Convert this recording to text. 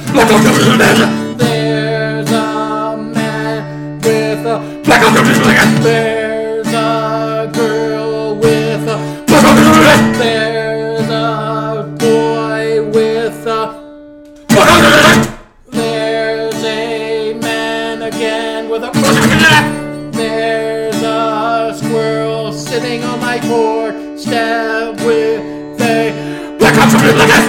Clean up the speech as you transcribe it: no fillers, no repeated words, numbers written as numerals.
There's a man with a There's a girl with a There's a boy with a There's a man again with a There's a squirrel sitting on my porch step with a